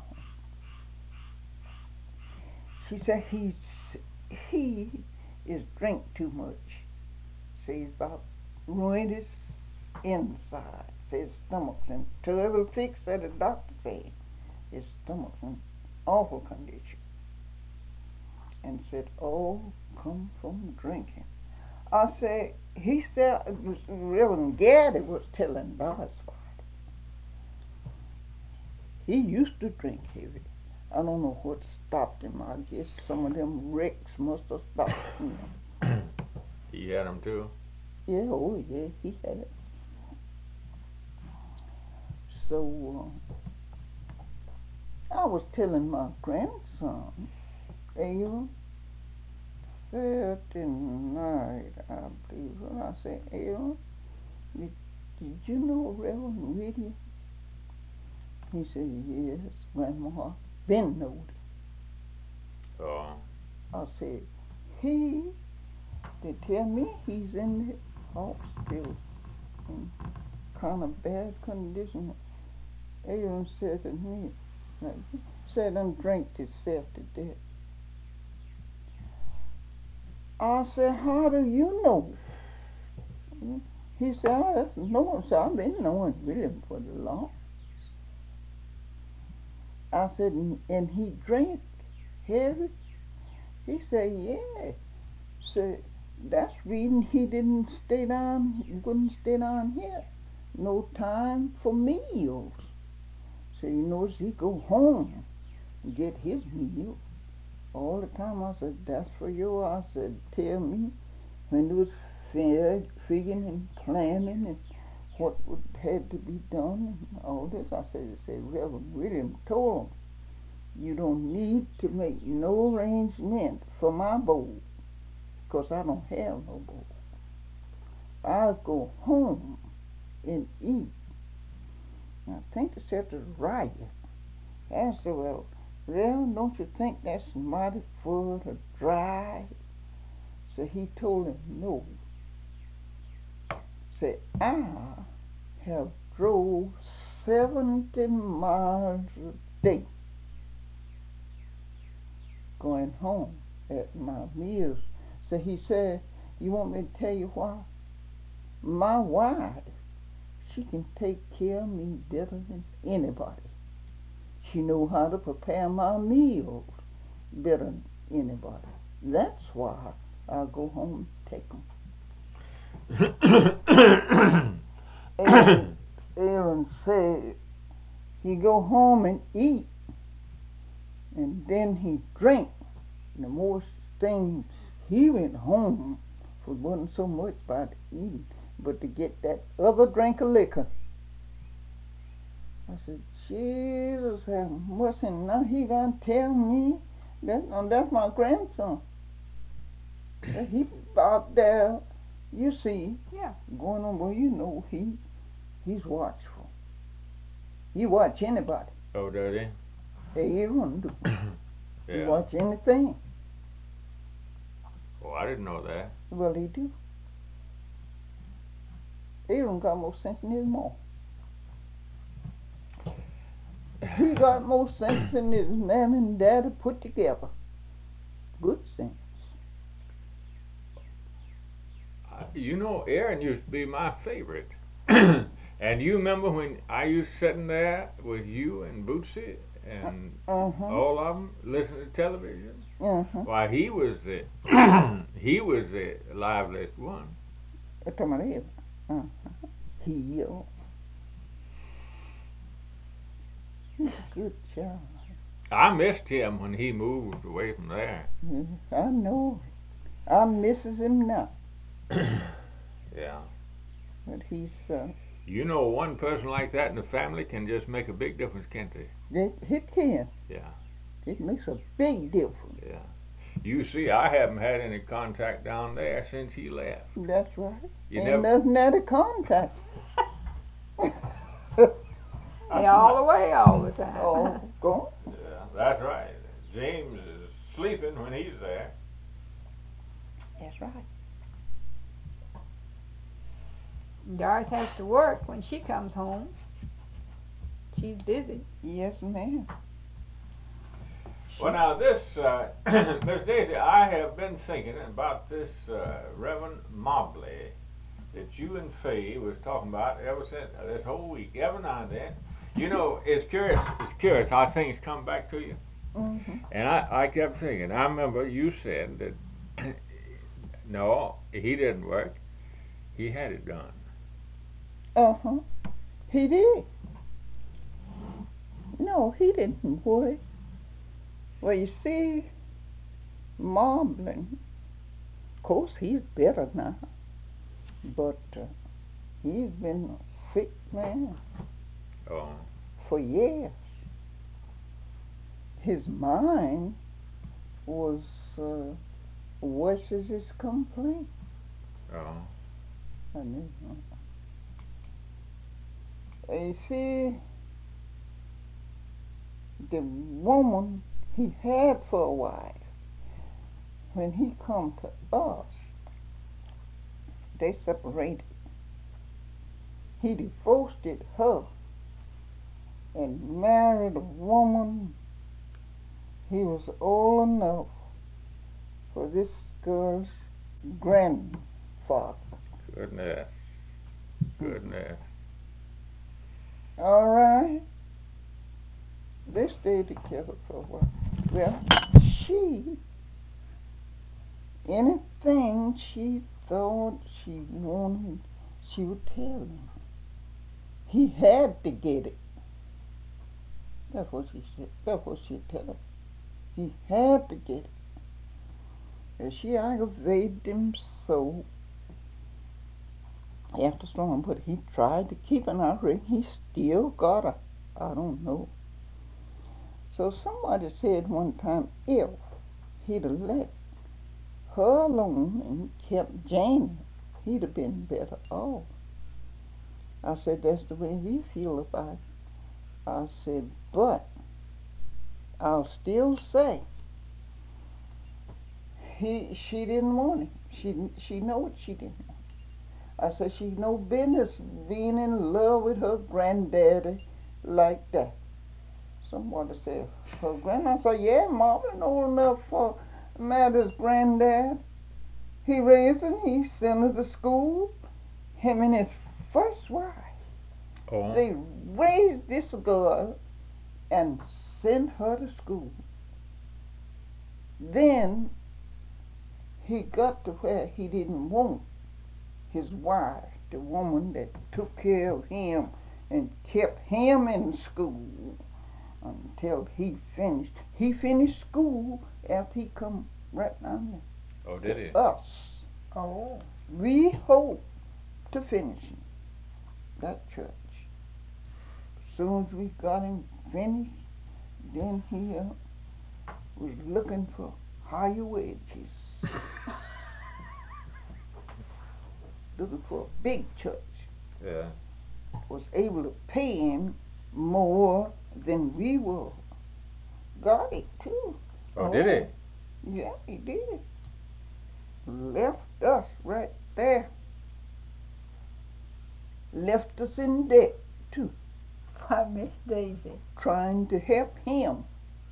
She said he's, he is drink too much. Says about ruined his inside. Says stomach's in terrible fix, that the doctor said. His stomach's in awful condition. And said, all come from drinking. I said, he said, Reverend Gaddy was telling Doris about it. He used to drink heavy. I don't know what stopped him. I guess some of them wrecks must have stopped him. He had them too? Yeah, oh yeah, he had it. So, uh, I was telling my grandson, Aaron, Saturday night, I believe, when I said, Aaron, did, did you know Reverend Whittier? He said, yes, Grandma, Ben knowed it. Oh. I said, he, they tell me he's in the hospital in kind of bad condition. Aaron said to me, like, said and drank himself to death. I said, how do you know? He said, I know him, so I've been knowing William for the long. I said, and he drank heavy? He said, yeah. Said, that's reason he didn't stay down, he wouldn't stay down here. No time for meals. So he knows he go home and get his meal. All the time I said, that's for you. I said, tell me when it was figuring and planning and what would had to be done and all this. I said, said Reverend William told him, you don't need to make no arrangement for my bowl, because I don't have no bowl. I'll go home and eat. I think they said the riot. I said, well, Reverend, don't you think that's mighty full to dry? So he told him, no. Said, I have drove seventy miles a day going home at my meals. So he said, you want me to tell you why? My wife, she can take care of me better than anybody. She know how to prepare my meals better than anybody. That's why I go home and take them. Aaron, Aaron said he go home and eat, and then he drank. And the most things he went home for wasn't so much about eating, but to get that other drink of liquor. I said, Jesus have mercy, now he gonna tell me that, oh, that's my grandson. That he out there, you see, yeah, going on, well, you know, he he's watchful. He watch anybody. Oh, does he? Hey, Aaron do. Yeah. He watch anything. Oh, I didn't know that. Well, he do. Aaron got more sense than his mom. He got more sense than his mom and daddy put together. Good sense. Uh, you know, Aaron used to be my favorite. And you remember when I used sitting there with you and Bootsy and uh-huh. all of them listening to television? Uh-huh. Why, he was the he was the liveliest one. Uh-huh. He, uh, he's a good child. I missed him when he moved away from there. Yes, I know. I misses him now. Yeah. But he's, uh... You know, one person like that in the family can just make a big difference, can't they? It, it can. Yeah. It makes a big difference. Yeah. You see, I haven't had any contact down there since he left. That's right. You Ain't never... nothing out of contact. They all away all the time. Oh, gone? Yeah, that's right. James is sleeping when he's there. That's right. Doris has to work when she comes home. She's busy. Yes, ma'am. Well, now this, uh, Miss Daisy, I have been thinking about this uh, Reverend Mobley that you and Faye was talking about ever since uh, this whole week. Every now and then, you know, it's curious. It's curious how things come back to you. Mm-hmm. And I, I kept thinking. I remember you said that no, he didn't work. He had it done. Uh-huh. He did. No, he didn't work. Well, you see, Marblin, Of course, he's better now, but uh, he's been a sick man Oh. for years. His mind was uh, worse as his complaint. Oh. I knew. Uh, you see, the woman he had for a wife, when he come to us, they separated. He divorced her and married a woman. He was old enough for this girl's grandfather. Goodness. Goodness. All right. They stayed together for a while. Well, she, anything she thought she wanted, she would tell him. He had to get it. That's what she said. That's what she'd tell him. He had to get it. And she aggravated him so after storm, but he tried to keep an eye on. He still got her. I don't know. So somebody said one time, if he'd have let her alone and kept Janie, he'd have been better off. I said, that's the way we feel about it. I said, but I'll still say he she didn't want him. She she know what she didn't want. I said, she no business being in love with her granddaddy like that. Somebody said, her granddad. I said, yeah, Marvin old enough for Matters' granddad. He raised him, he sent her to school. Him and his first wife. Oh. They raised this girl and sent her to school. Then he got to where he didn't want his wife, the woman that took care of him and kept him in school until he finished. He finished school after he come right down there. Oh, did he? Us. Oh. We hope to finish him, that church. As soon as we got him finished, then he uh, was looking for higher wages. Looking for a big church. Yeah. Was able to pay him more than we were. Got it too. Oh, oh. Did he? Yeah, he did. Left us right there. Left us in debt too. Why, Miss Daisy. Trying to help him.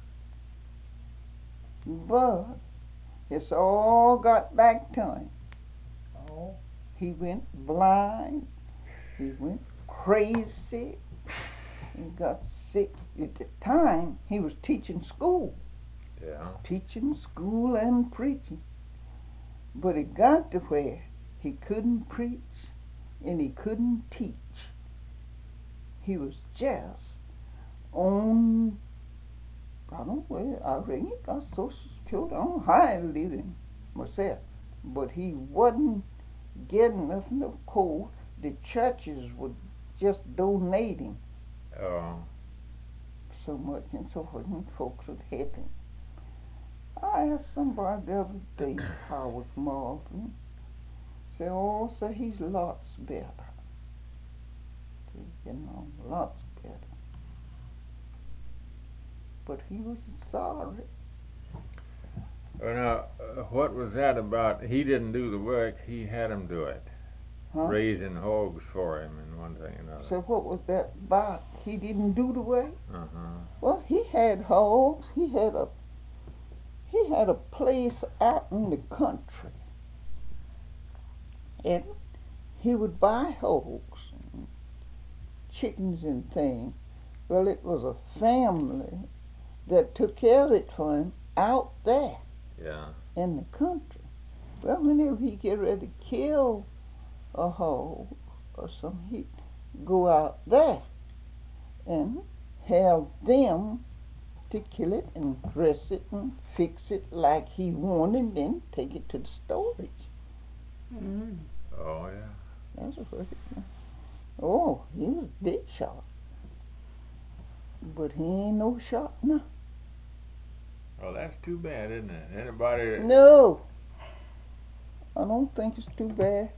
But it's all got back to him. Oh. He went blind. He went crazy. He got sick. At the time, he was teaching school. Yeah. Teaching school and preaching. But it got to where he couldn't preach and he couldn't teach. He was just on, I don't know, I reckon he got Social Security. I don't know how he living myself. But he wasn't getting nothing. Of course, the churches were just donating Oh. so much and so forth, and folks would help him. I asked somebody the other day, Howard Marvin, said, oh, so he's lots better. He's getting on lots better. But he was sorry. Well, now, uh, what was that about? He didn't do the work, he had him do it. Huh? Raising hogs for him and one thing and another. So what was that about? He didn't do the work? Uh-huh. Well, he had hogs. He had a he had a place out in the country. And he would buy hogs and chickens and things. Well, it was a family that took care of it for him out there. Yeah. In the country. Well, whenever he get ready to kill a hog or something, he'd go out there and have them to kill it and dress it and fix it like he wanted, and then take it to the storage. Mm. Oh, yeah. That's a first time. Oh, he was a big shot. But he ain't no shot now. Well, that's too bad, isn't it? Anybody... No. I don't think it's too bad.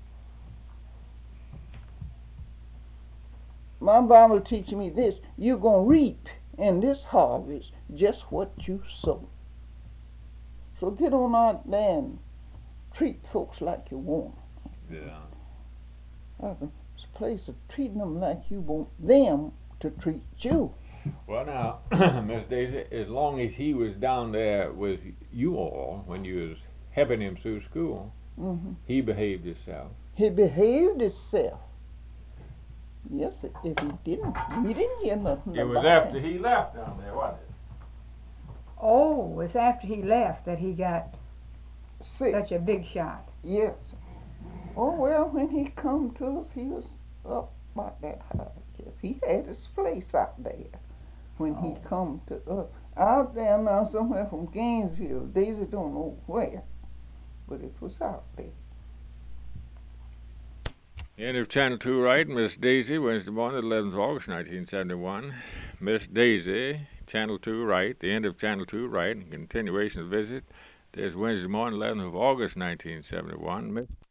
My Bible teaches me this. You're going to reap in this harvest just what you sow. So get on out there and treat folks like you want. Yeah. That's a place of treating them like you want them to treat you. Well, now, Miss Daisy, as long as he was down there with you all when you was helping him through school, Mm-hmm. he behaved himself. He behaved himself. Yes, if he didn't, we didn't hear nothing It was about after him. he left down there, wasn't it? Oh, it was after he left that he got Sick. such a big shot. Yes. Oh, well, when he come to us, he was up about that high. Yes, he had his place out there when Oh. he come to us. Out there now, somewhere from Gainesville. Daisy don't know where, but it was out there. End of Channel two Right, Miss Daisy, Wednesday morning, eleventh of August, nineteen seventy-one. Miss Daisy, Channel two Right, the end of Channel two Right, and continuation of the visit. There's Wednesday morning, eleventh of August, nineteen seventy-one. Miss